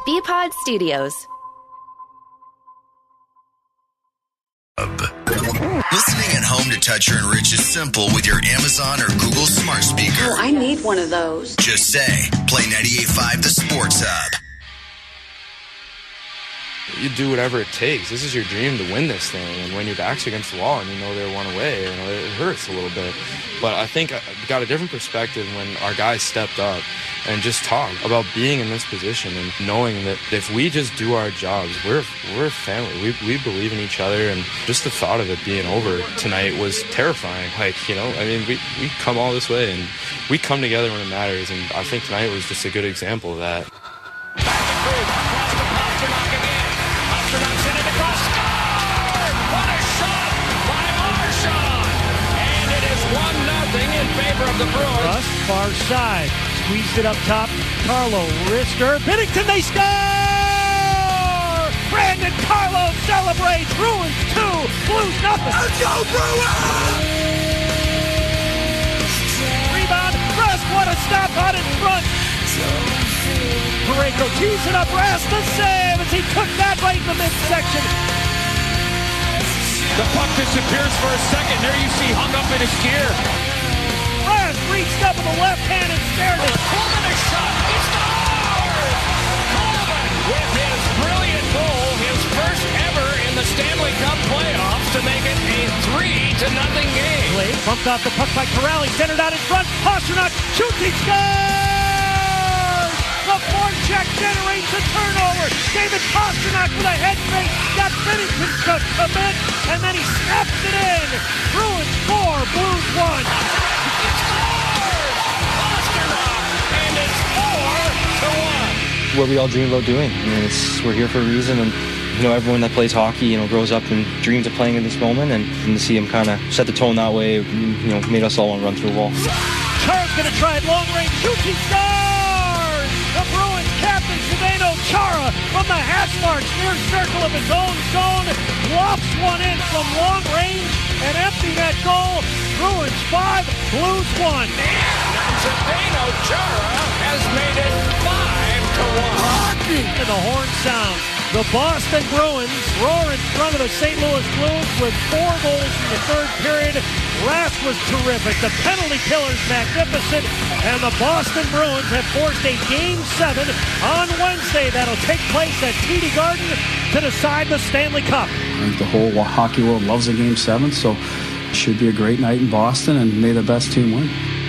BPod Studios. Listening at home to Toucher and Rich is simple with your Amazon or Google smart speaker. Oh, I need one of those. Just say, play 98.5 The Sports Hub. You do whatever it takes. This is your dream to win this thing. And when your back's against the wall and you know they're one away, it hurts a little bit. But I think I got a different perspective when our guys stepped up and just talked about being in this position and knowing that if we just do our jobs, we're a family. We believe in each other, and just the thought of it being over tonight was terrifying. We come all this way and we come together when it matters, and I think tonight was just a good example of that. In favor of the Bruins. Rust, far side. Squeezed it up top. Carlo, wrister. Binnington, they score! Brandon Carlo celebrates. Bruins 2, Blues nothing. Let's go, Bruins! Rebound. Rust, what a stop out in front. Parayko tees it up. Rust, the save as he took that right in the midsection. The puck disappears for a second. There you see hung up in his gear. Rust reached up with the left hand and stared at Coleman a shot. He scores! Coleman with his brilliant goal, his first ever in the Stanley Cup playoffs to make it a 3-0 game. Blake bumped off the puck by Corrali, centered out in front. Pastrnak shoots, he scores! The forecheck generates a turnover. David Pastrnak with a head fake, got Binnington to commit, and then he snaps it in. Bruins 4, Blues 1. He scores! Pastrnak, and it's 4-1. What we all dream about doing. I mean, we're here for a reason, and everyone that plays hockey, grows up and dreams of playing in this moment, and to see him kind of set the tone that way, made us all want to run through a wall. Chara's going to try it long range, shoots, he scores! The Bruins captain Zdeno Chara from the hash marks near circle of his own zone lofts one in from long range and empty net goal. Bruins 5, Blues 1. And Zdeno Chara has made it 5-1. And the horn sounds. The Boston Bruins roar in front of the St. Louis Blues with 4 goals in the third period. Rask was terrific. The penalty killer's magnificent. And the Boston Bruins have forced a Game 7 on Wednesday that'll take place at TD Garden to decide the Stanley Cup. I think the whole hockey world loves a Game 7, so it should be a great night in Boston, and may the best team win.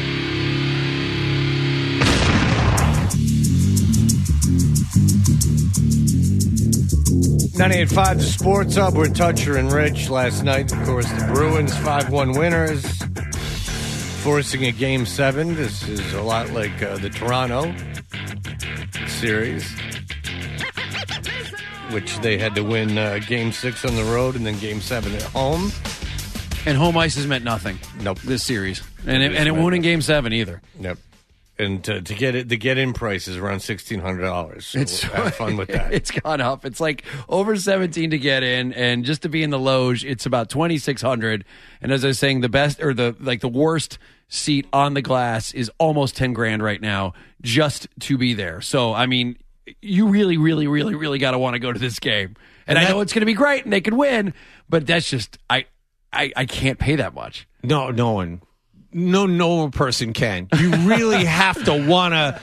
.98.5 The Sports Hub with Toucher and Rich. Last night, of course, the Bruins 5-1 winners, forcing a Game 7. This is a lot like the Toronto series, which they had to win Game 6 on the road and then Game 7 at home. And home ice has meant nothing. Nope. This series. And it won't in Game 7 either. Nope. And to get it, the get-in price is around $1,600. So have fun with that. It's gone up. It's like over $17 to get in, and just to be in the loge, it's about $2,600. And as I was saying, the best or the worst seat on the glass is almost $10,000 right now just to be there. So I mean, you really, really, really, really got to want to go to this game. And I know it's going to be great, and they could win, but that's just I can't pay that much. No one. No person can. You really have to want to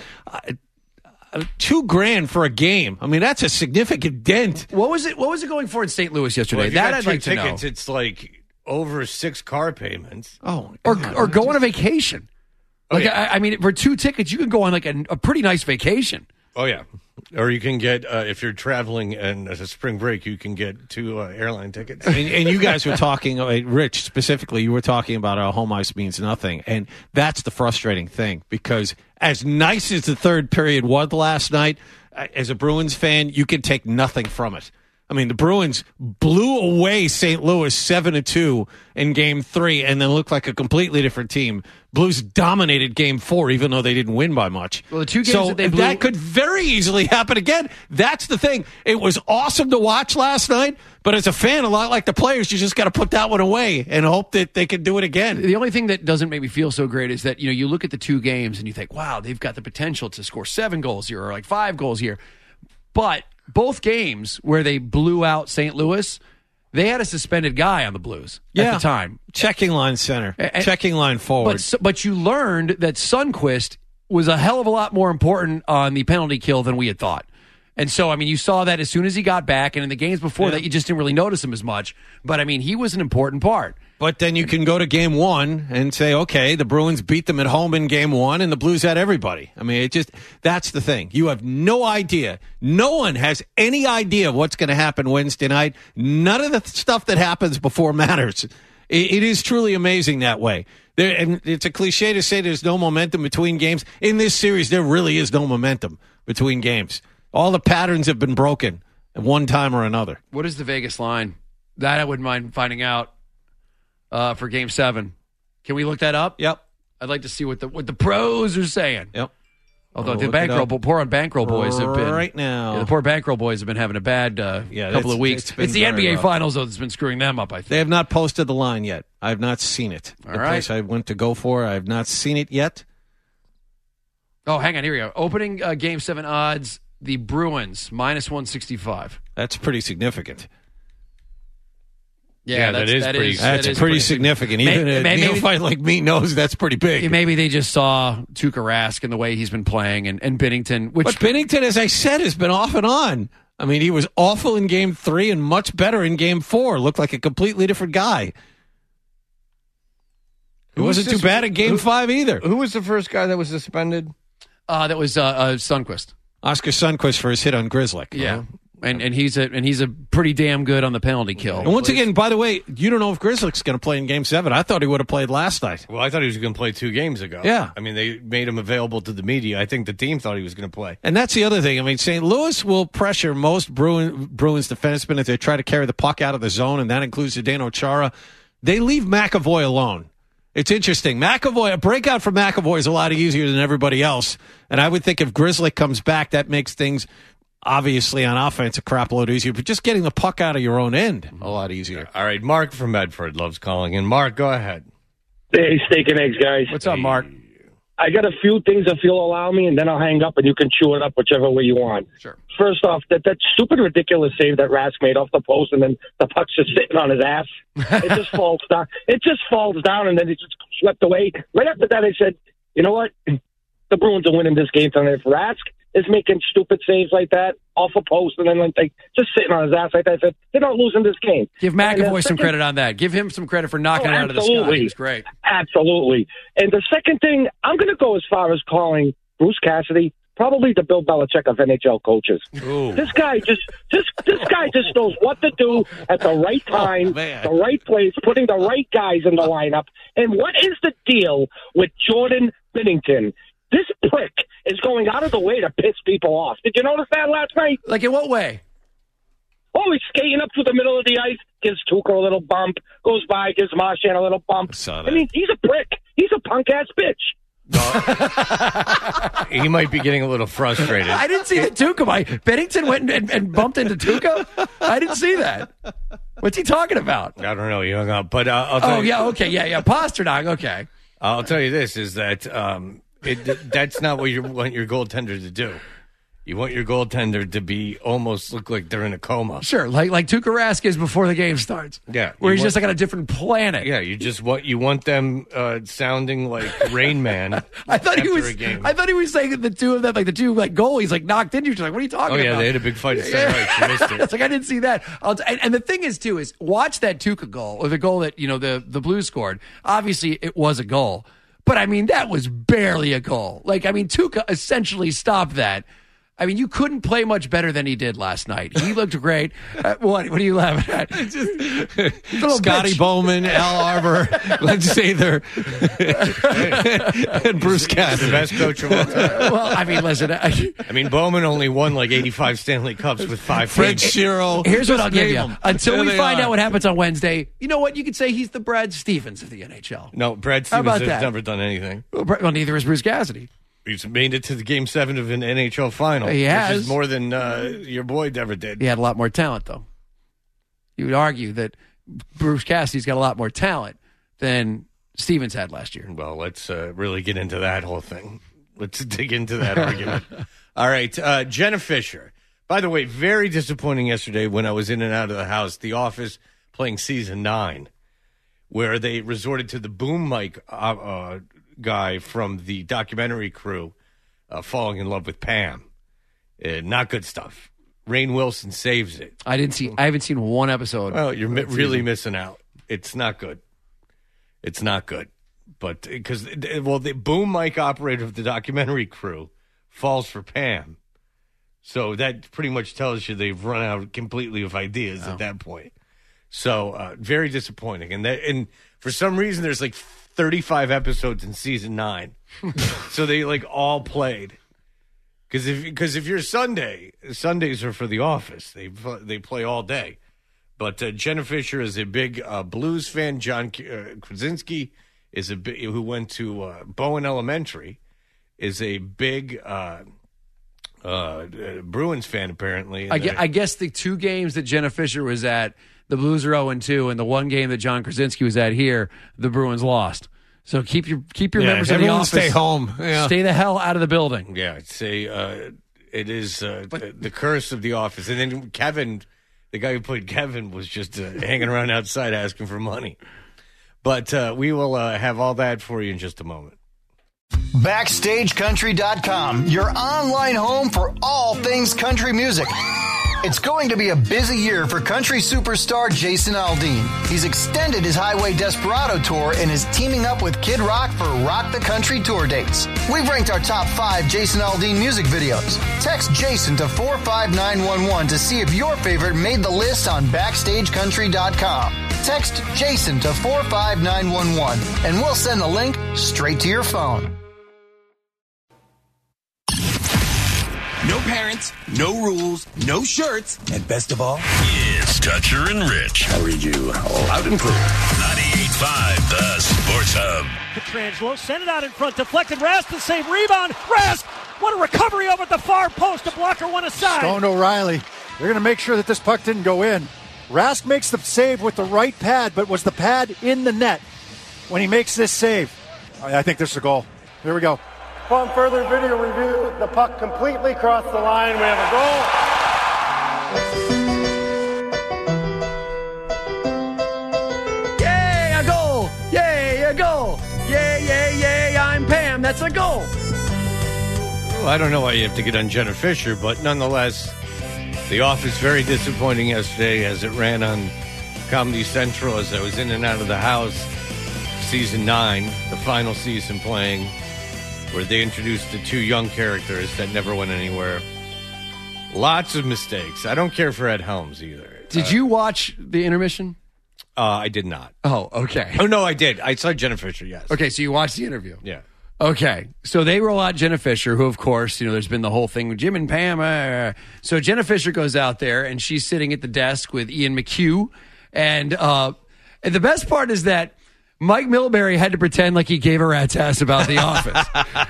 $2,000 for a game. I mean, that's a significant dent. What was it going for in St. Louis yesterday? Well, that I'd like tickets, to know. It's like over 6 car payments. Oh, or go on a vacation. Like I mean, for 2 tickets, you can go on like a pretty nice vacation. Oh yeah, or you can get if you're traveling and as a spring break, you can get 2 airline tickets. And you guys were talking, Rich specifically, you were talking about how home ice means nothing, and that's the frustrating thing, because as nice as the third period was last night, as a Bruins fan, you can take nothing from it. I mean, the Bruins blew away St. Louis 7-2 in Game 3 and then looked like a completely different team. Blues dominated Game 4, even though they didn't win by much. Well, the 2 games that they blew... that could very easily happen again. That's the thing. It was awesome to watch last night, but as a fan, a lot like the players, you just got to put that one away and hope that they can do it again. The only thing that doesn't make me feel so great is that, you look at the 2 games and you think, wow, they've got the potential to score 7 goals here or like 5 goals here. But both games where they blew out St. Louis, they had a suspended guy on the Blues at the time. Checking line center, checking line forward. But you learned that Sundqvist was a hell of a lot more important on the penalty kill than we had thought. And so, I mean, you saw that as soon as he got back, and in the games before that, you just didn't really notice him as much. But, I mean, he was an important part. But then you can go to game one and say, okay, the Bruins beat them at home in game one, and the Blues had everybody. I mean, that's the thing. You have no idea. No one has any idea of what's going to happen Wednesday night. None of the stuff that happens before matters. It is truly amazing that way. And it's a cliche to say there's no momentum between games. In this series, there really is no momentum between games. All the patterns have been broken at one time or another. What is the Vegas line? That I wouldn't mind finding out for Game 7. Can we look that up? Yep. I'd like to see what the pros are saying. Yep. Although the poor bankroll boys have been right now. The poor bankroll boys have been having a bad couple of weeks. It's the NBA Finals though that's been screwing them up. I think they have not posted the line yet. I have not seen it. All the right. place I went to go for, I have not seen it yet. Oh, hang on. Here we go. Opening Game 7 odds. The Bruins, -165. That's pretty significant. Yeah, that is pretty significant. Even a neophyte like me knows that's pretty big. Maybe they just saw Tuukka Rask and the way he's been playing, and Binnington. But Binnington, as I said, has been off and on. I mean, he was awful in Game 3 and much better in Game 4. Looked like a completely different guy. It wasn't too bad in Game 5 either. Who was the first guy that was suspended? That was Sundqvist. Oscar Sundqvist for his hit on Grzelcyk. Yeah. And he's a pretty damn good on the penalty kill. And once again, by the way, you don't know if Grzelcyk's going to play in Game 7. I thought he would have played last night. Well, I thought he was going to play 2 games ago. Yeah. I mean, they made him available to the media. I think the team thought he was going to play. And that's the other thing. I mean, St. Louis will pressure most Bruins defensemen if they try to carry the puck out of the zone, and that includes Zdeno Chara. They leave McAvoy alone. It's interesting. A breakout for McAvoy is a lot easier than everybody else. And I would think if Grzelcyk comes back, that makes things, obviously, on offense a crap load easier. But just getting the puck out of your own end, a lot easier. All right, Mark from Medford loves calling in. Mark, go ahead. Hey, steak and eggs, guys. What's up, Mark? I got a few things if you'll allow me, and then I'll hang up, and you can chew it up whichever way you want. Sure. First off, that stupid, ridiculous save that Rask made off the post, and then the puck's just sitting on his ass. It just falls down. It just falls down, and then it just swept away. Right after that, I said, you know what? The Bruins are winning this game tonight. If Rask is making stupid saves like that off a post, and then just sitting on his ass like that, I said, they're not losing this game. Give McAvoy some credit on that. Give him some credit for knocking it out of the sky. He was great. Absolutely. And the second thing, I'm going to go as far as calling Bruce Cassidy probably the Bill Belichick of NHL coaches. Ooh. This guy just knows what to do at the right time, the right place, putting the right guys in the lineup. And what is the deal with Jordan Binnington? This prick is going out of the way to piss people off. Did you notice that last night? Like in what way? Oh, he's skating up to the middle of the ice, gives Tuukka a little bump, goes by, gives Marchand a little bump. I mean, he's a prick. He's a punk-ass bitch. He might be getting a little frustrated. I didn't see the Tuukka. Bennington went and bumped into Tuukka? I didn't see that. What's he talking about? I don't know. He hung up. But I'll tell you. Pasternak, okay. I'll tell you this, is that that's not what you want your goaltender to do. You want your goaltender to be almost look like they're in a coma. Sure, like Tuukka Rask is before the game starts. Yeah, where he's just like on a different planet. Yeah, you want them sounding like Rain Man. I thought he was saying that the two of them, like the two goalies, knocked into each other. Like, what are you talking about? Oh yeah, they had a big fight at center ice. You missed it. It's like I didn't see that. And the thing is too is watch that Tuukka goal or the goal that the Blues scored. Obviously, it was a goal, but I mean that was barely a goal. Tuukka essentially stopped that. I mean, you couldn't play much better than he did last night. He looked great. What are you laughing at? Scotty Bowman, Al Arbor, let's say they're and Bruce Cassidy, the best coach of all time. Well, I mean, listen. Bowman only won 85 Stanley Cups with 5 Fred teams. Shiro. Here's what I'll give you. Until we find out what happens on Wednesday, you know what? You could say he's the Brad Stevens of the NHL. No, Brad Stevens has never done anything. Well, neither has Bruce Cassidy. He's made it to the Game 7 of an NHL final. He has. Which is more than your boy ever did. He had a lot more talent, though. You would argue that Bruce Cassidy's got a lot more talent than Stevens had last year. Well, let's really get into that whole thing. Let's dig into that argument. All right, Jenna Fisher. By the way, very disappointing yesterday when I was in and out of the house. The Office playing season 9, where they resorted to the boom mic guy from the documentary crew falling in love with Pam. Not good stuff. Rainn Wilson saves it. I haven't seen one episode. Well, you're really missing out. It's not good. It's not good. But because, the boom mic operator of the documentary crew falls for Pam. So that pretty much tells you they've run out completely of ideas at that point. So very disappointing. And for some reason, there's like 35 episodes in season 9. So they like all played. Because if you're Sundays are for The Office. They play all day. But Jenna Fisher is a big blues fan. John Krasinski is who went to Bowen Elementary, is a big Bruins fan apparently. I guess the 2 games that Jenna Fisher was at, the Blues are 0-2, and the 1 game that John Krasinski was at here, the Bruins lost. So keep your members of the office. Stay home. Yeah. Stay the hell out of the building. Yeah, it is the curse of The Office. And then Kevin, the guy who played Kevin, was just hanging around outside asking for money. But we will have all that for you in just a moment. BackstageCountry.com, your online home for all things country music. It's going to be a busy year for country superstar Jason Aldean. He's extended his Highway Desperado tour and is teaming up with Kid Rock for Rock the Country tour dates. We've ranked our top 5 Jason Aldean music videos. Text Jason to 45911 to see if your favorite made the list on BackstageCountry.com. Text Jason to 45911 and we'll send the link straight to your phone. No parents, no rules, no shirts, and best of all, it's Toucher and Rich. I read you loud and clear. 98.5, the Sports Hub. Petrangelo sent it out in front, deflected. Rask the save, rebound. Rask, what a recovery over at the far post. A blocker one aside. Stone O'Reilly. They're going to make sure that this puck didn't go in. Rask makes the save with the right pad, but was the pad in the net when he makes this save? I think this is a goal. Here we go. Upon further video review, the puck completely crossed the line. We have a goal. Yay, a goal! Yay, a goal! Yay, yay, yay, I'm Pam. That's a goal. Well, I don't know why you have to get on Jenna Fisher, but nonetheless, The Office very disappointing yesterday as it ran on Comedy Central as I was in and out of the house. Season 9, the final season playing, where they introduced the 2 young characters that never went anywhere. Lots of mistakes. I don't care for Ed Helms either. Did you watch the intermission? I did not. Oh, okay. Oh, no, I did. I saw Jenna Fisher, yes. Okay, so you watched the interview. Yeah. Okay, so they roll out Jenna Fisher, who, of course, there's been the whole thing with Jim and Pam. So Jenna Fisher goes out there, and she's sitting at the desk with Ian McHugh. And the best part is that Mike Milbury had to pretend like he gave a rat's ass about The Office.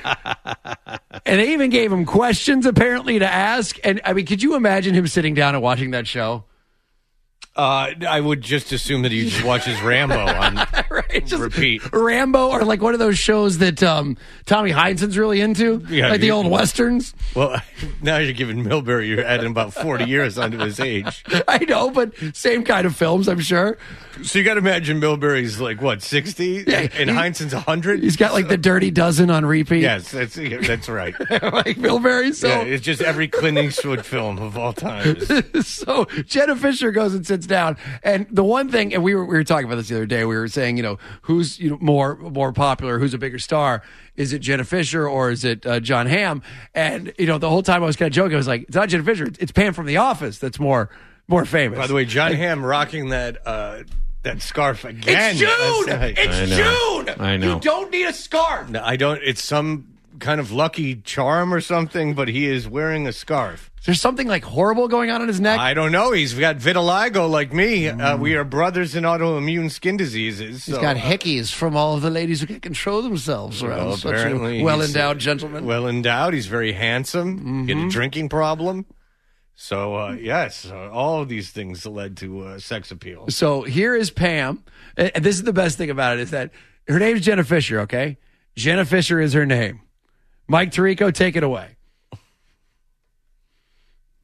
And they even gave him questions, apparently, to ask. And, I mean, could you imagine him sitting down and watching that show? I would just assume that he just watches Rambo on right, just repeat. Rambo, or like one of those shows that Tommy Heinsohn's really into, like the old Westerns. Well, now you're giving Milbury, you're adding about 40 years onto his age. I know, but same kind of films, I'm sure. So you got to imagine Milbury's like, what, 60? Yeah, and Heinsohn's 100? He's got like the Dirty Dozen on repeat. Yes, that's right. Like Milbury. So. Yeah, it's just every Clint Eastwood film of all time. So Jenna Fisher goes and sits down. And the one thing, and we were talking about this the other day, we were saying, who's more popular, who's a bigger star? Is it Jenna Fisher or is it John Hamm? And, the whole time I was kind of joking. I was like, it's not Jenna Fisher. It's Pam from The Office that's more famous. By the way, John Hamm rocking that scarf again. It's June! It's June! I know. You don't need a scarf. No, I don't. It's some kind of lucky charm or something, but he is wearing a scarf. Is there something like horrible going on in his neck? I don't know. He's got vitiligo like me. We are brothers in autoimmune skin diseases. So, he's got hickeys from all of the ladies who can't control themselves around such a well-endowed gentleman. Well-endowed. He's very handsome. Mm-hmm. He had a drinking problem. So, yes, all of these things led to sex appeal. So here is Pam. And this is the best thing about it, is that her name's Jenna Fisher, okay? Jenna Fisher is her name. Mike Tirico, take it away.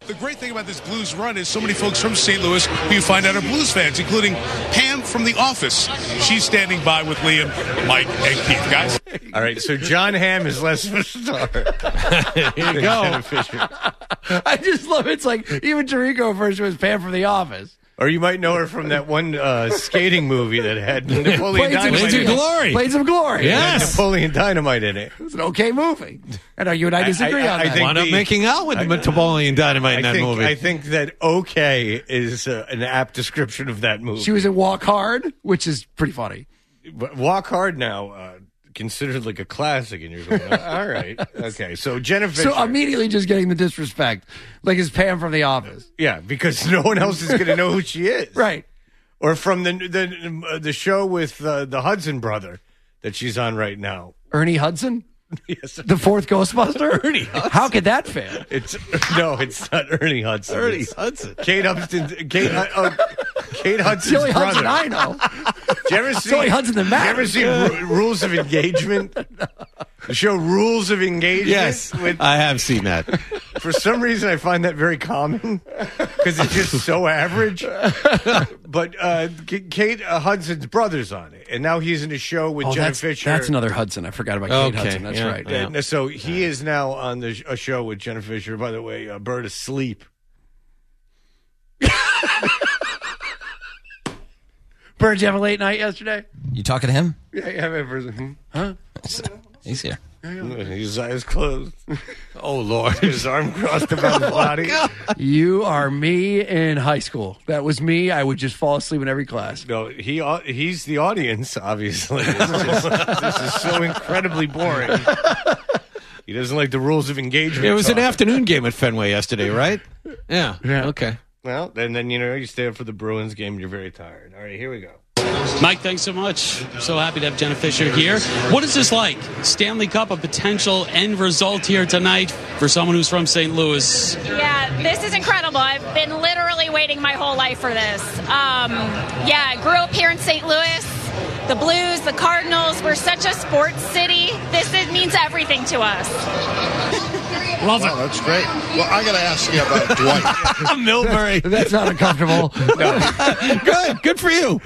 The great thing about this Blues run is so many folks from St. Louis who you find out are Blues fans, including Pam from The Office. She's standing by with Liam, Mike, and Keith. Guys. All right, so John Hamm is less of a star. Here you go. I just love it. It's like even Tirico refers to as Pam from The Office. Or you might know her from that one skating movie that had Napoleon Dynamite. Blades of Glory. Yes. Napoleon Dynamite in it. It was an okay movie. I know you and I disagree on that. Wound up making out with Napoleon Dynamite in that movie. I think that okay is an apt description of that movie. She was in Walk Hard, which is pretty funny. Walk Hard now, considered like a classic, and you're going, all right, okay. So Jenna Fisher. So immediately just getting the disrespect, like it's Pam from The Office. Yeah, because no one else is going to know who she is, right? Or from the show with the Hudson brother that she's on right now, Ernie Hudson. Yes, the fourth Ghostbuster. Ernie Hudson. How could that fail? It's not Ernie Hudson. Ernie Hudson. Kate Hudson's the only brother. Hudson I know. Did you ever see? It's the only Hudson that matters. Did you ever see Rules of Engagement? The show Rules of Engagement. Yes, I have seen that. For some reason, I find that very common because it's just so average. But Kate Hudson's brother's on it, and now he's in a show with Jenna Fisher. That's another Hudson. I forgot about Kate Hudson. That's right. Yeah. So he is now on a show with Jenna Fisher. By the way, Bird Asleep. Bird, did you have a late night yesterday? You talking to him? Yeah, yeah. Huh? He's here. His eyes closed. Oh, Lord. His arm crossed about his body. You are me in high school. That was me. I would just fall asleep in every class. No, he's the audience, obviously. This is so incredibly boring. He doesn't like the rules of engagement. It was an afternoon game at Fenway yesterday, right? Yeah. Okay. Well, and then, you stay up for the Bruins game and you're very tired. All right, here we go. Mike, thanks so much. I'm so happy to have Jenna Fisher here. What is this like? Stanley Cup, a potential end result here tonight for someone who's from St. Louis. Yeah, this is incredible. I've been literally waiting my whole life for this. I grew up here in St. Louis. The Blues, the Cardinals, we're such a sports city. This means everything to us. Love it. Wow, that's great. Well, I got to ask you about Dwight. Milbury. That's not uncomfortable. No. Good for you.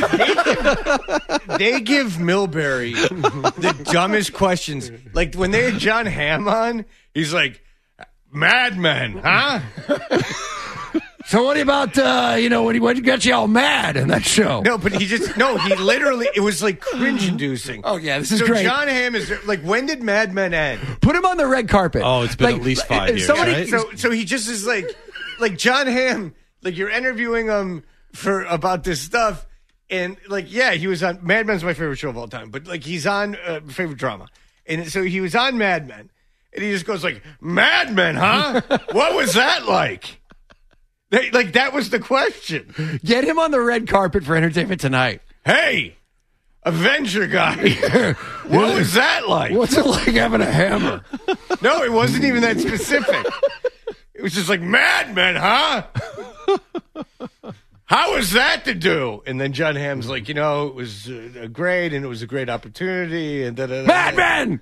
They give Milbury the dumbest questions. Like when they had John Hamm on, he's like, Mad Men, huh? So what about, when he got you all mad in that show? No, but he literally, it was like cringe-inducing. Oh, yeah, this is so great. John Hamm is, like, when did Mad Men end? Put him on the red carpet. Oh, it's been at least 5 years, right? So he just is like John Hamm, like you're interviewing him about this stuff, and like, yeah, he was on, Mad Men's my favorite show of all time, but like he's on favorite drama. And so he was on Mad Men, and he just goes like, Mad Men, huh? What was that like? That was the question. Get him on the red carpet for Entertainment Tonight. Hey, Avenger guy. What was that like? What's it like having a hammer? No, it wasn't even that specific. It was just like, Mad Men, huh? How was that to do? And then John Hamm's like, it was great, and it was a great opportunity, and da-da-da. Mad Men!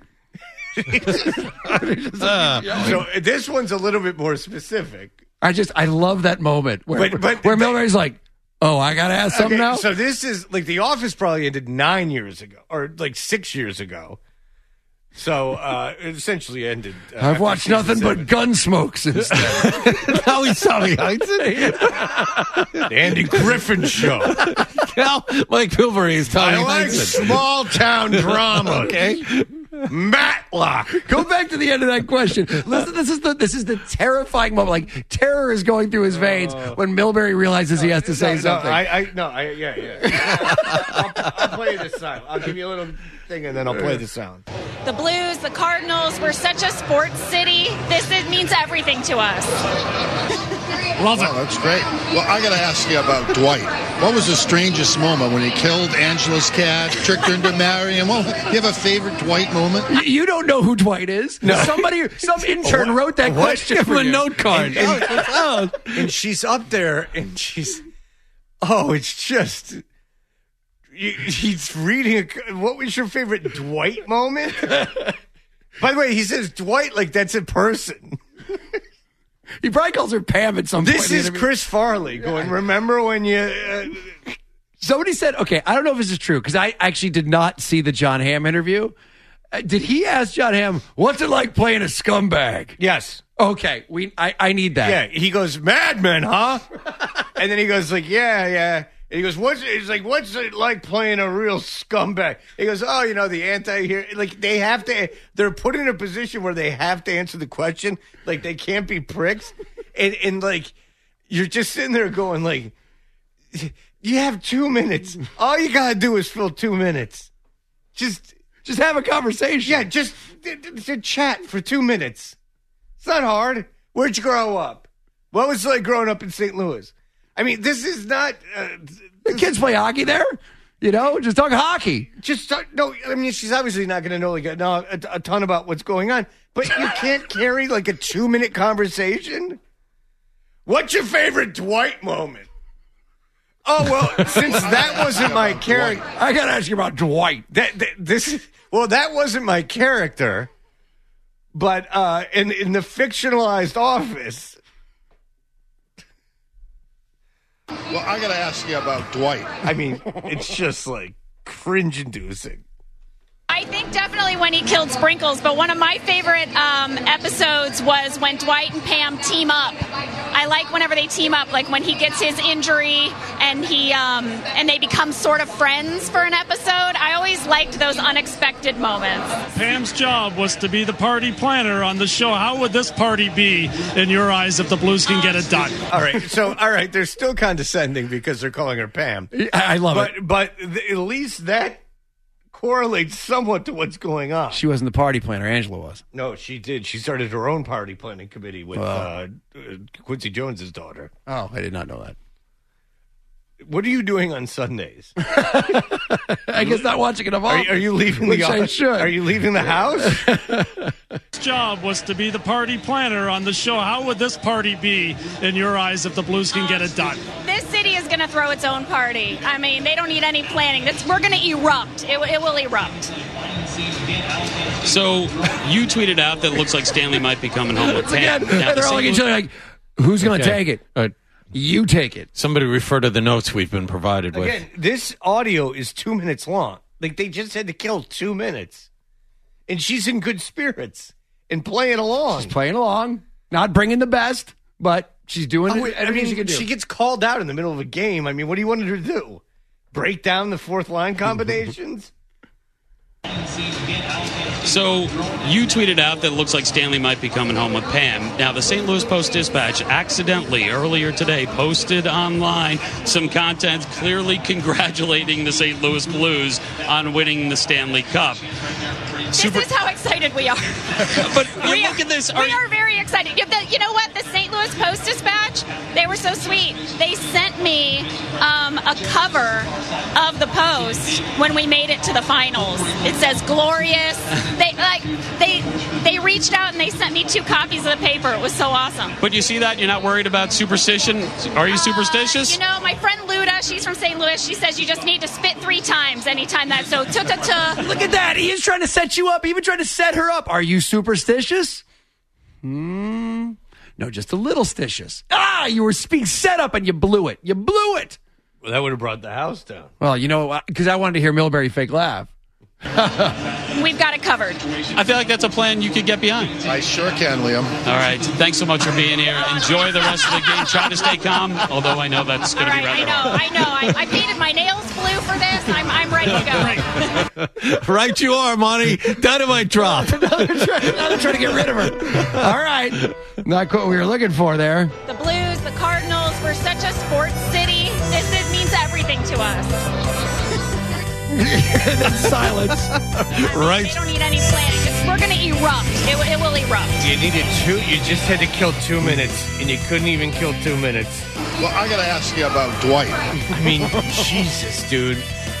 So this one's a little bit more specific. I love that moment where Milbury's like, oh, I got to ask something now? So this is, like, The Office probably ended 9 years ago, or like 6 years ago. So it essentially ended. I've watched nothing but Gunsmoke since then. Now he's Tommy Hudson. The Andy Griffin Show. Now Mike Milbury is Tommy Hudson. I like small town drama. Okay. Matlock. Go back to the end of that question. Listen, this is the terrifying moment. Like terror is going through his veins when Milbury realizes he has to say something. Yeah. I'll play this sound. I'll give you a little thing, and then I'll play the sound. The Blues, the Cardinals, we're such a sports city. This means everything to us. Love it. Wow, that's great. Well, I got to ask you about Dwight. What was the strangest moment when he killed Angela's cat, tricked her into marrying him? Well, you have a favorite Dwight moment? You don't know who Dwight is? No. Some intern wrote that question Give for him you. a note card. And she's up there, and it's just... He's reading what was your favorite Dwight moment? By the way, he says Dwight like that's a person. He probably calls her Pam at some point. This is Chris Farley going, remember when you... Somebody said, okay, I don't know if this is true, because I actually did not see the John Hamm interview. Did he ask John Hamm, what's it like playing a scumbag? Yes. Okay, I need that. Yeah, he goes, Mad Men, huh? And then he goes like, yeah. And he goes, what's it like playing a real scumbag? He goes, oh, the anti-hero. Like, they're put in a position where they have to answer the question. Like, they can't be pricks. And like, you're just sitting there going like, you have 2 minutes. All you got to do is fill 2 minutes. Just have a conversation. Yeah, just chat for 2 minutes. It's not hard. Where'd you grow up? What was it like growing up in St. Louis? I mean, this is not... the kids play hockey there? Just talk hockey. No, I mean, she's obviously not going to know a ton about what's going on, but you can't carry like a 2-minute conversation. What's your favorite Dwight moment? Oh, well, since that wasn't my character... I got to ask you about Dwight. That wasn't my character, but in the fictionalized Office... Well, I got to ask you about Dwight. I mean, it's just like cringe-inducing. I think definitely when he killed Sprinkles, but one of my favorite episodes was when Dwight and Pam team up. I like whenever they team up, like when he gets his injury and and they become sort of friends for an episode. I always liked those unexpected moments. Pam's job was to be the party planner on the show. How would this party be in your eyes if the Blues can get it done? All right, they're still condescending because they're calling her Pam. I love it. But at least that correlates somewhat to what's going on. She wasn't the party planner. Angela was. No, she did. She started her own party planning committee with Quincy Jones's daughter. Oh, I did not know that. What are you doing on Sundays? I guess not watching enough. Are you leaving Which I should. Are you leaving the house? His job was to be the party planner on the show. How would this party be in your eyes if the Blues can get it done? This city is going to throw its own party. I mean, they don't need any planning. We're going to erupt. It will erupt. So you tweeted out that it looks like Stanley might be coming home with Pam. And they're all looking at each other like, who's going to take it? You take it. Somebody refer to the notes we've been provided with. Again, this audio is 2 minutes long. Like, they just had to kill 2 minutes. And she's in good spirits and playing along. She's playing along. Not bringing the best, but she's doing everything she can do. She gets called out in the middle of a game. I mean, what do you want her to do? Break down the fourth line combinations? So you tweeted out that it looks like Stanley might be coming home with Pam. Now, the St. Louis Post-Dispatch accidentally, earlier today, posted online some content clearly congratulating the St. Louis Blues on winning the Stanley Cup. This is how excited we are. But look at this. We are very excited. You know what? The St. Louis Post-Dispatch, they were so sweet. They sent me a cover of the Post when we made it to the finals. It says glorious. They reached out and they sent me 2 copies of the paper. It was so awesome. But you see that? You're not worried about superstition? Are you superstitious? My friend Luda, she's from St. Louis. She says you just need to spit 3 times anytime that. So ta-ta-ta. Look at that. He is trying to set you up. Even trying to set her up. Are you superstitious? No, just a little stitious. You were being set up and you blew it. You blew it. Well, that would have brought the house down. Well, because I wanted to hear Milbury fake laugh. We've got it covered. I feel like that's a plan you could get behind. I sure can, Liam. All right. Thanks so much for being here. Enjoy the rest of the game. Try to stay calm, although I know that's going to be rather hard. I know. I painted my nails blue for this. I'm ready to go. Right you are, Monty. Dynamite drop. Now they're trying to get rid of her. All right. Not what we were looking for there. The Blues, the Cardinals, we're such a sports city. This means everything to us. That's silence. Right. They don't need any planning. We're going to erupt. It will erupt. You needed 2. You just had to kill 2 minutes, and you couldn't even kill 2 minutes. Well, I got to ask you about Dwight. I mean, Jesus, dude.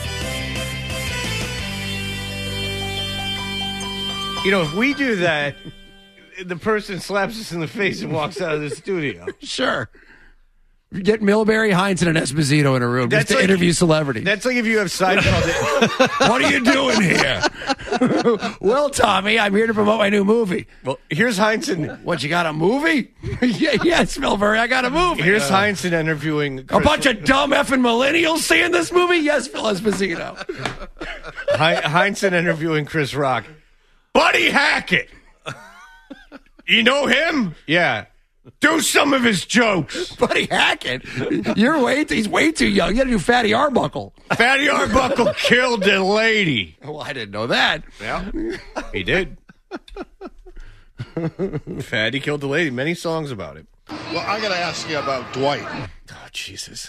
If we do that, the person slaps us in the face and walks out of the studio. Sure. Get Milbury, Heinsohn, and Esposito in a room just to interview celebrities. That's like if you have Seinfeld. What are you doing here? Well, Tommy, I'm here to promote my new movie. Well, here's Heinsohn. What, you got a movie? Yes, Milbury, I got a movie. Here's Heinsohn interviewing a bunch of dumb effing millennials seeing this movie? Yes, Phil Esposito. Heinsohn interviewing Chris Rock. Buddy Hackett. You know him? Yeah. Do some of his jokes. Buddy Hackett? He's way too young. You got to do Fatty Arbuckle. Fatty Arbuckle killed a lady. Well, I didn't know that. Yeah, he did. Fatty killed a lady. Many songs about it. Well, I got to ask you about Dwight. Oh, Jesus.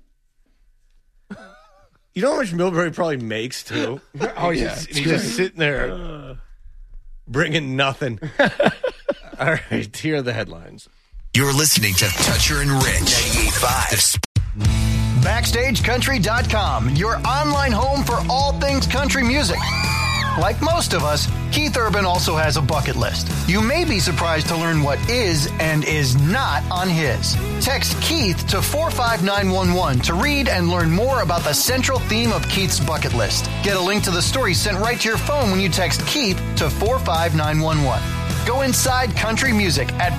You know how much Milbury probably makes, too? Oh, yeah. He's just sitting there bringing nothing. All right, here are the headlines. You're listening to Toucher and Rich. 98.5. BackstageCountry.com, your online home for all things country music. Like most of us, Keith Urban also has a bucket list. You may be surprised to learn what is and is not on his. Text Keith to 45911 to read and learn more about the central theme of Keith's bucket list. Get a link to the story sent right to your phone when you text Keith to 45911. Go inside country music at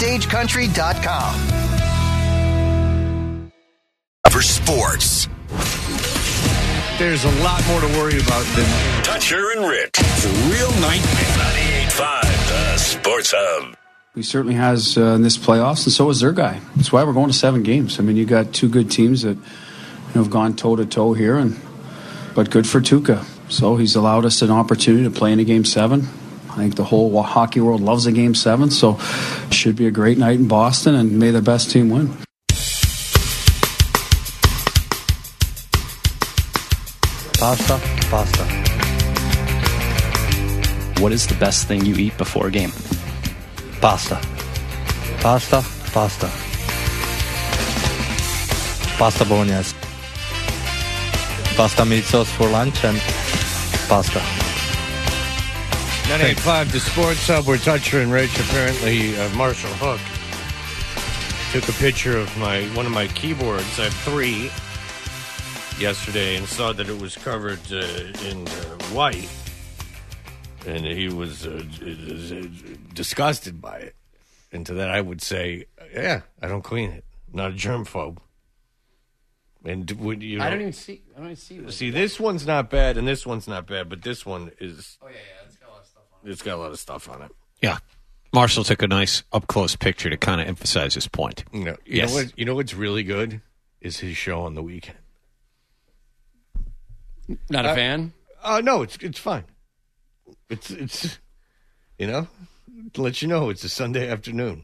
BackstageCountry.com. For sports. There's a lot more to worry about than Toucher and Rich. It's a real nightmare. 98.5, the Sports Hub. He certainly has in this playoffs, and so is their guy. That's why we're going to 7 games. I mean, you got 2 good teams that have gone toe-to-toe here, but good for Tuukka. So he's allowed us an opportunity to play in a Game 7. I think the whole hockey world loves a Game 7, so it should be a great night in Boston, and may the best team win. Pasta. What is the best thing you eat before a game? Pasta. Pasta bolognese. Pasta meat sauce for lunch and pasta. 98.5, the Sports Hub, where Toucher and Rich, apparently Marshall Hook, took a picture of one of my keyboards. I have 3 yesterday and saw that it was covered in white. And he was disgusted by it. And to that I would say, yeah, I don't clean it. I'm not a germphobe. And I don't even see this. See, this one's not bad and this one's not bad, but this one is... Oh, yeah. It's got a lot of stuff on it. Yeah. Marshall took a nice up-close picture to kind of emphasize his point. You Yes. know what's really good? Is his show on the weekend. Not a fan? No, it's fine. It's to let you know it's a Sunday afternoon.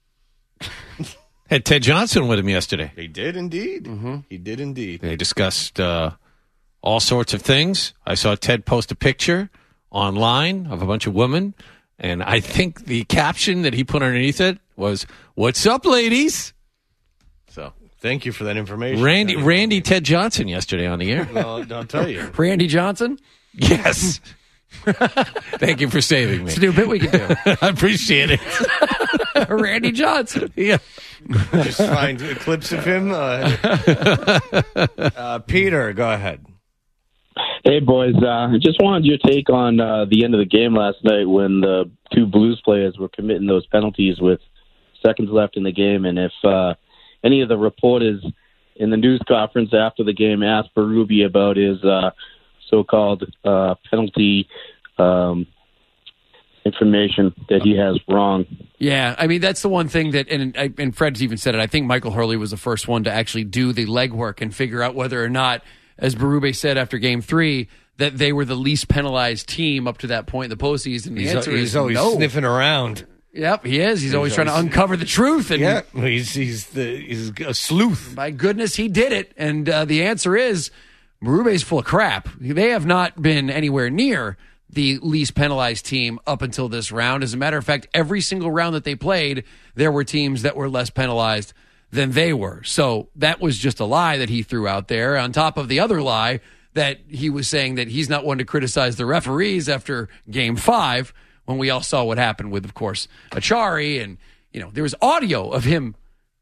Had Ted Johnson with him yesterday. He did indeed. Mm-hmm. He did indeed. They discussed all sorts of things. I saw Ted post a picture online of a bunch of women, and I think the caption that he put underneath it was, "What's up, ladies?" So thank you for that information. Randy Ted Johnson yesterday on the air. Well, I'll tell you. Randy Johnson? Yes. Thank you for saving me. It's a new bit we can do. I appreciate it. Randy Johnson. Yeah. Just find clips of him. Peter, go ahead. Hey, boys. I just wanted your take on the end of the game last night when the 2 Blues players were committing those penalties with seconds left in the game. And if any of the reporters in the news conference after the game asked Berube about his so-called penalty information that he has wrong. Yeah, I mean, that's the one thing that, and Fred's even said it, I think Michael Hurley was the first one to actually do the legwork and figure out whether or not, as Berube said after Game 3, that they were the least penalized team up to that point in the postseason. The answer is he's always no. sniffing around. Yep, he is. He's always trying to uncover the truth. And yeah, he's a sleuth. My goodness, he did it. And the answer is Berube's full of crap. They have not been anywhere near the least penalized team up until this round. As a matter of fact, every single round that they played, there were teams that were less penalized than they were. So that was just a lie that he threw out there, on top of the other lie that he was saying that he's not one to criticize the referees after Game 5, when we all saw what happened with, of course, Achari. And, there was audio of him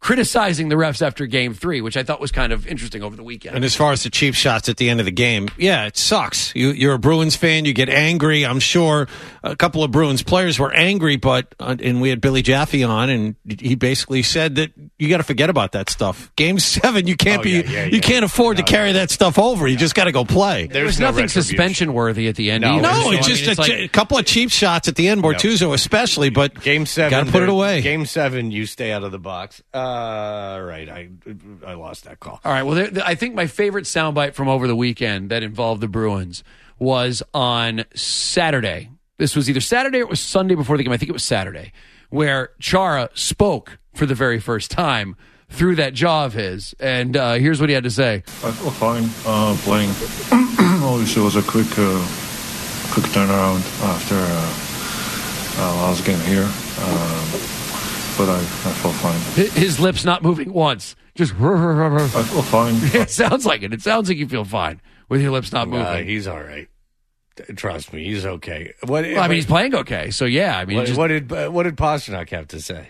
criticizing the refs after Game 3, which I thought was kind of interesting over the weekend. And as far as the cheap shots at the end of the game, yeah, it sucks. You're a Bruins fan. You get angry. I'm sure a couple of Bruins players were angry, and we had Billy Jaffe on, and he basically said that you got to forget about that stuff. Game 7, you can't you can't afford to carry that stuff over. You just got to go play. There's nothing suspension worthy at the end. No, either. it's just a couple of cheap shots at the end, Bortuzzo especially, but Game 7, got to put it away. Game 7, you stay out of the box. Right, I lost that call. All right, well, I think my favorite soundbite from over the weekend that involved the Bruins was on Saturday. This was either Saturday or it was Sunday before the game. I think it was Saturday, where Chara spoke for the very first time through that jaw of his. And here's what he had to say. I feel fine playing. Obviously, it was a quick turnaround after last game here. But I feel fine. His lips not moving once. Just I feel fine. It sounds like it. It sounds like you feel fine with your lips not moving. He's all right. Trust me, he's okay. He's playing okay. So yeah, I mean, what did Pasternak have to say?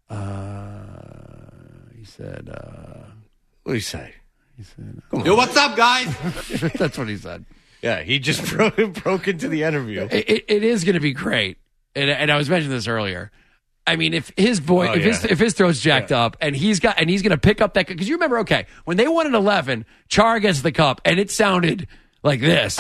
He said, "What did he say?" He said, "Yo, what's up, guys?" That's what he said. Yeah, he just broke into the interview. It is going to be great, and I was mentioning this earlier. I mean, if his voice, if his throat's jacked up, and he's going to pick up that, because you remember, okay, when they won at 11, Chara gets the cup, and it sounded like this.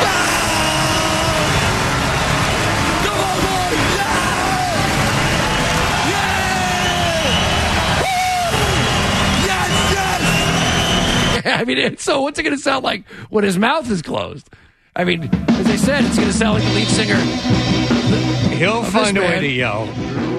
I mean, so what's it going to sound like when his mouth is closed? I mean, as I said, it's going to sound like the lead singer. He'll find a way to yell.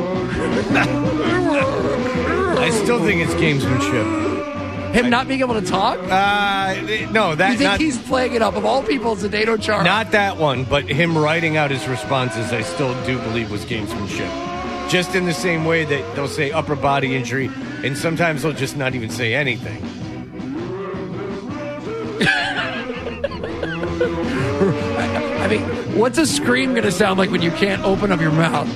I still think it's gamesmanship. Him not being able to talk? No, that. You think he's playing it up? Of all people, Zdeno Chara. Not that one, but him writing out his responses, I still do believe was gamesmanship. Just in the same way that they'll say upper body injury, and sometimes they'll just not even say anything. I mean, what's a scream going to sound like when you can't open up your mouth?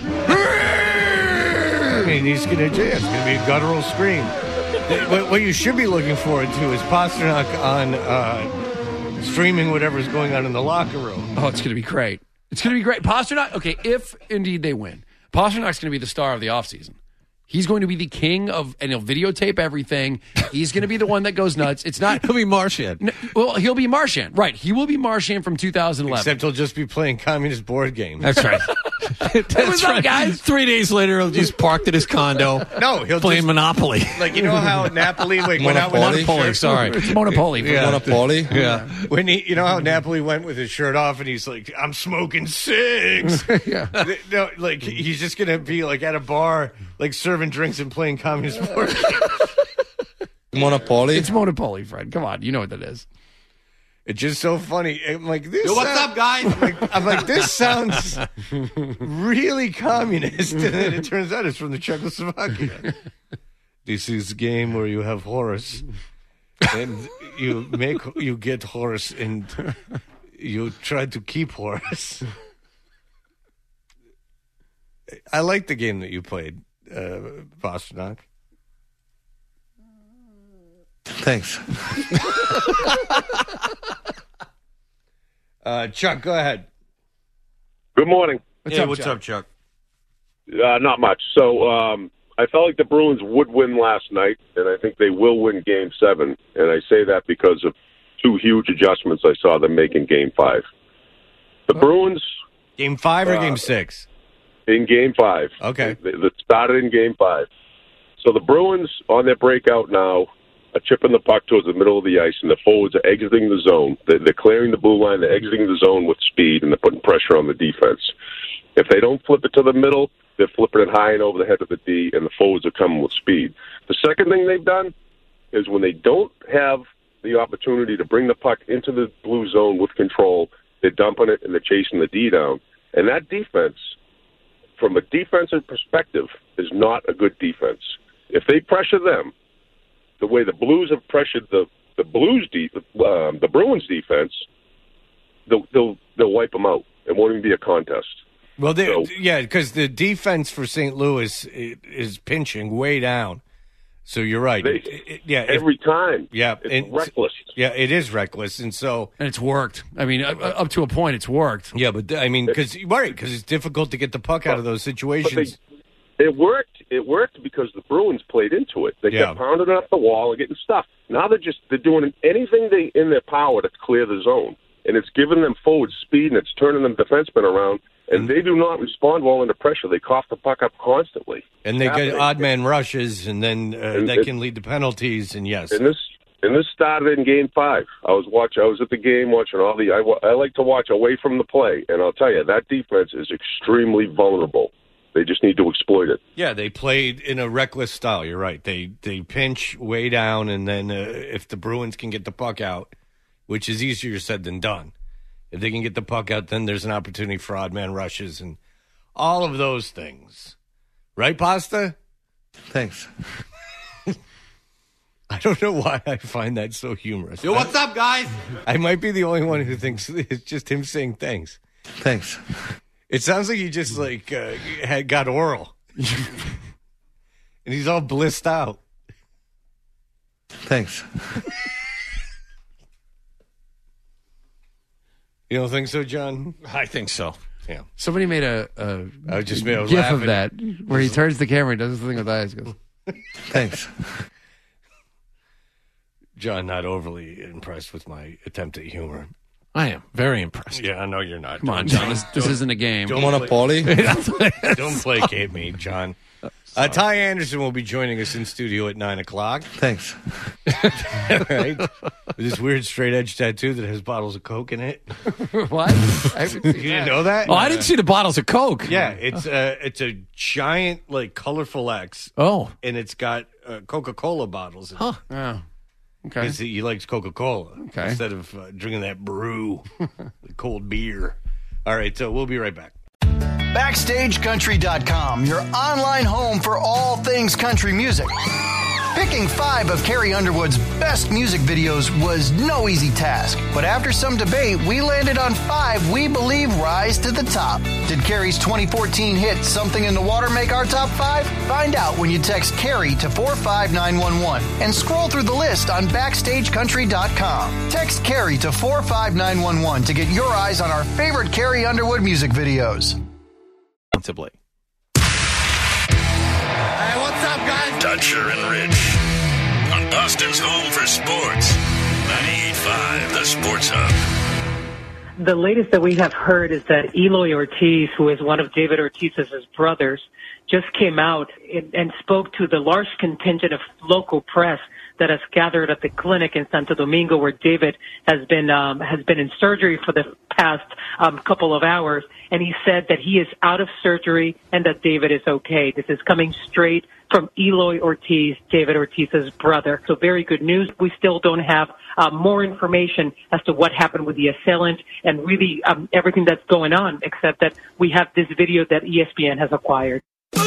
I mean, it's going to be a guttural scream. What you should be looking forward to is Pasternak on streaming whatever's going on in the locker room. Oh, it's going to be great. It's going to be great. Pasternak, okay, if indeed they win, Pasternak's going to be the star of the offseason. He's going to be the king of, and he'll videotape everything. He's going to be the one that goes nuts. It's not. He'll be Marchand. Well, he'll be Marchand. Right. He will be Marchand from 2011. Except he'll just be playing communist board games. That's right. What's up, guys? 3 days later, he'll just parked at his condo. No, he'll play Monopoly. Like, you know how Napoli went out with Monopoly, sorry. It's Monopoly. Yeah. Monopoly? Yeah. When you know how Napoli went with his shirt off and he's like, I'm smoking cigs. Yeah. No, like, he's just going to be like at a bar, like serving drinks and playing communist board games. Monopoly? It's Monopoly, Fred. Come on. You know what that is. It's just so funny. I'm like, this. Yo, what's up, guys? I'm like, this sounds really communist, and then it turns out it's from the Czechoslovakia. This is a game where you have Horus, and you get Horus, and you try to keep Horus. I like the game that you played, Pasternak. Thanks. Chuck, go ahead. Good morning. What's up, Chuck? Not much. So I felt like the Bruins would win last night, and I think they will win Game 7. And I say that because of two huge adjustments I saw them make in Game 5. The Bruins... Game 5 or Game 6? In Game 5. Okay. They started in Game 5. So the Bruins, on their breakout now, are chipping the puck towards the middle of the ice, and the forwards are exiting the zone. They're clearing the blue line, they're exiting the zone with speed, and they're putting pressure on the defense. If they don't flip it to the middle, they're flipping it high and over the head of the D, and the forwards are coming with speed. The second thing they've done is when they don't have the opportunity to bring the puck into the blue zone with control, they're dumping it and they're chasing the D down. And that defense, from a defensive perspective, is not a good defense. If they pressure them the way the Blues have pressured the Bruins defense, they'll wipe them out. It won't even be a contest. Well, because the defense for St. Louis is pinching way down. So you're right. Every time. Yeah. It's reckless. Yeah, it is reckless. And it's worked. I mean, up to a point, it's worked. Yeah, but I mean, because it's difficult to get the puck out of those situations. It worked. It worked because the Bruins played into it. They kept pounding it up the wall and getting stuff. Now they're doing anything in their power to clear the zone, and it's giving them forward speed and it's turning them defensemen around. And they do not respond well under pressure. They cough the puck up constantly. And they get odd man rushes, and then that can lead to penalties. And yes, and this started in Game 5. I was at the game watching all the. I like to watch away from the play, and I'll tell you that defense is extremely vulnerable. They just need to exploit it. Yeah, they played in a reckless style. You're right. They pinch way down, and then if the Bruins can get the puck out, which is easier said than done. If they can get the puck out, then there's an opportunity for odd man rushes and all of those things. Right, Pasta? Thanks. I don't know why I find that so humorous. Yo, what's up, guys? I might be the only one who thinks it's just him saying thanks. Thanks. It sounds like he just had got oral. And he's all blissed out. Thanks. You don't think so, John? I think so. Yeah. Somebody made a gif of that where he turns the camera and does the thing with eyes. Goes, thanks. John, not overly impressed with my attempt at humor. I am very impressed. Yeah, I know you're not. Come on, John. This isn't a game. Don't want a Paulie? Don't placate me, John. Ty Anderson will be joining us in studio at 9 o'clock. Thanks. Right? With this weird straight edge tattoo that has bottles of Coke in it. What? You didn't know that? Oh, I didn't see the bottles of Coke. Yeah, it's a giant, colorful X. Oh. And it's got Coca-Cola bottles in it. Yeah. Okay. He likes Coca-Cola instead of drinking that brew, the cold beer. All right, so we'll be right back. BackstageCountry.com, your online home for all things country music. Picking 5 of Carrie Underwood's best music videos was no easy task, but after some debate, we landed on 5 we believe rise to the top. Did Carrie's 2014 hit Something in the Water make our top 5? Find out when you text Carrie to 45911 and scroll through the list on BackstageCountry.com. Text Carrie to 45911 to get your eyes on our favorite Carrie Underwood music videos. Responsibly. Hey, what's up, guys? Dutcher and Rich on Boston's home for sports. 98.5, the Sports Hub. The latest that we have heard is that Eloy Ortiz, who is one of David Ortiz's brothers, just came out and spoke to the large contingent of local press that has gathered at the clinic in Santo Domingo, where David has been in surgery for the past couple of hours, and he said that he is out of surgery and that David is okay. This is coming straight from Eloy Ortiz, David Ortiz's brother. So very good news. We still don't have more information as to what happened with the assailant and really everything that's going on, except that we have this video that ESPN has acquired.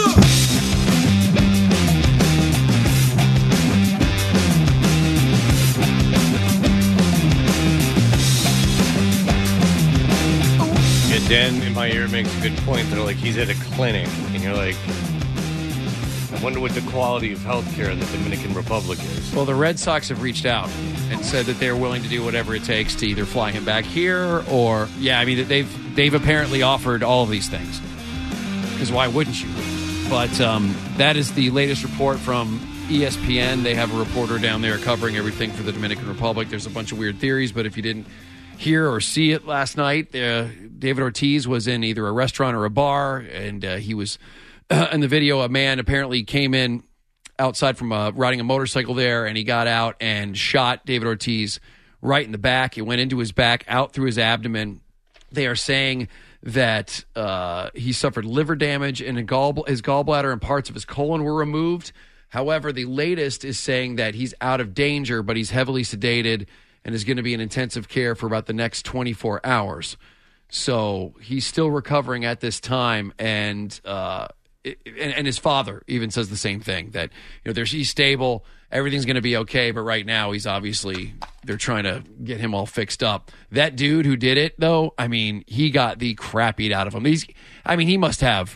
Dan in my ear makes a good point. They're like, he's at a clinic, and you're like, I wonder what the quality of healthcare in the Dominican Republic is. Well, the Red Sox have reached out and said that they're willing to do whatever it takes to either fly him back here or, they've apparently offered all of these things. Because why wouldn't you? But that is the latest report from ESPN. They have a reporter down there covering everything for the Dominican Republic. There's a bunch of weird theories, but if you didn't hear or see it last night, David Ortiz was in either a restaurant or a bar, and he was in the video. A man apparently came in outside from riding a motorcycle there, and he got out and shot David Ortiz right in the back. It went into his back, out through his abdomen. They are saying that he suffered liver damage, and his gallbladder and parts of his colon were removed. However, the latest is saying that he's out of danger, but he's heavily sedated and is going to be in intensive care for about the next 24 hours. So he's still recovering at this time, and his father even says the same thing, that he's stable, everything's going to be okay, but right now they're trying to get him all fixed up. That dude who did it, though, he got the crap beat out of him. He must have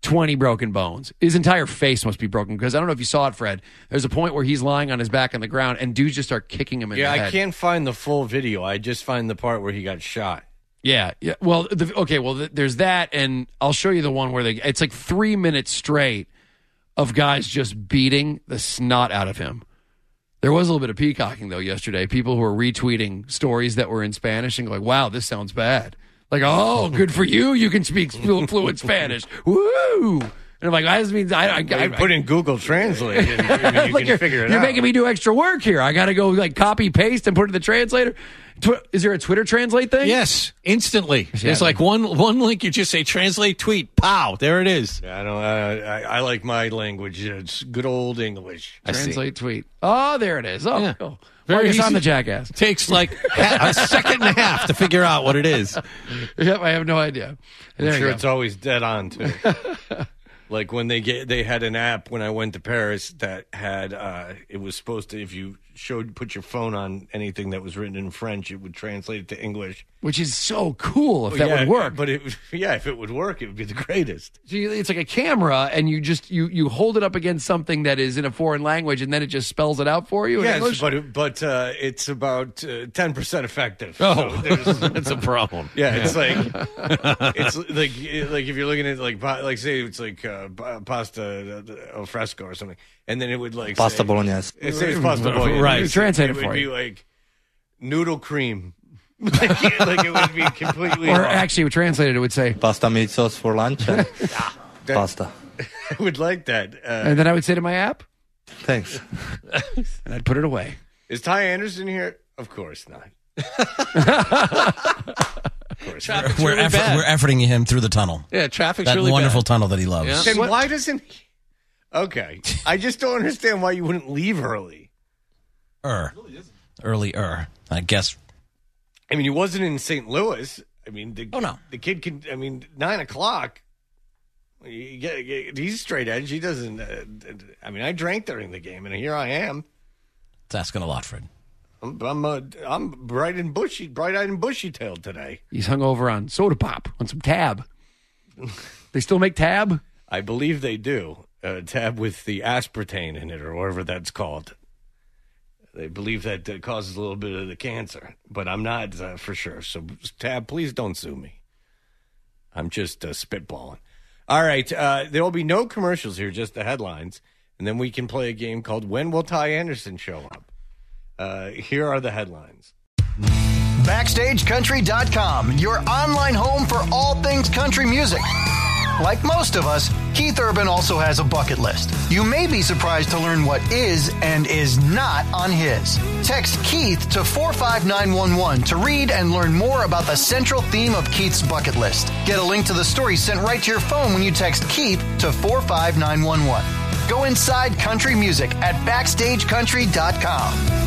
20 broken bones. His entire face must be broken because I don't know if you saw it, Fred. There's a point where he's lying on his back on the ground and dudes just start kicking him in the head. Yeah, I can't find the full video. I just find the part where he got shot. Yeah. Well, there's that, and I'll show you the one where it's like 3 minutes straight of guys just beating the snot out of him. There was a little bit of peacocking, though, yesterday. People who were retweeting stories that were in Spanish and going, wow, this sounds bad. Like, oh, good for you. You can speak fluent Spanish. Woo! And I'm like, that doesn't mean I put in Google Translate and you can figure it out. You're making me do extra work here. I got to go like copy paste and put it in the translator. Is there a Twitter translate thing? Yes, instantly. There's like one link. You just say translate tweet. Pow! There it is. Yeah, I like my language. It's good old English. Translate tweet. Oh, there it is. Oh, yeah. Cool. Very easy. On the jackass. Takes like a second and a half to figure out what it is. Yep, I have no idea. I'm sure it's always dead on too. Like when they had an app when I went to Paris that had it was supposed to, if you put your phone on anything that was written in French, it would translate it to English, which is so cool if that would work. But if it would work, it would be the greatest. It's like a camera, and you just you hold it up against something that is in a foreign language, and then it just spells it out for you. Yes, in English? but it's about 10% effective. Oh, so that's a problem. Yeah, it's like if you're looking at like say it's like pasta al fresco or something, and then it would like pasta bolognese. It says pasta bolognese. Right, translate it for you. It would be like noodle cream. like it would be completely. Or wrong. actually, translated, it would say pasta meat sauce for lunch and pasta. I would like that. And then I would say to my app, "Thanks," and I'd put it away. Is Ty Anderson here? Of course not. We're efforting him through the tunnle. Yeah, traffic's that really wonderful bad. tunnel that he loves. Yeah. Then why doesn't he? Okay, I just don't understand why you wouldn't leave early. Earlier, I guess. I mean, he wasn't in St. Louis. I mean, the kid can. I mean, 9 o'clock. He's straight edge. He doesn't. I mean, I drank during the game, and here I am. It's asking a lot, Fred. I'm bright-eyed and bushy-tailed today. He's hung over on soda pop on some Tab. They still make Tab? I believe they do. Tab with the aspartame in it, or whatever that's called. They believe that causes a little bit of the cancer, but I'm not for sure. So, Tab, please don't sue me. I'm just spitballing. All right, there will be no commercials here, just the headlines, and then we can play a game called When Will Ty Anderson Show Up? Here are the headlines. BackstageCountry.com, your online home for all things country music. Like most of us, Keith Urban also has a bucket list. You may be surprised to learn what is and is not on his. Text Keith to 45911 to read and learn more about the central theme of Keith's bucket list. Get a link to the story sent right to your phone when you text Keith to 45911. Go inside country music at BackstageCountry.com.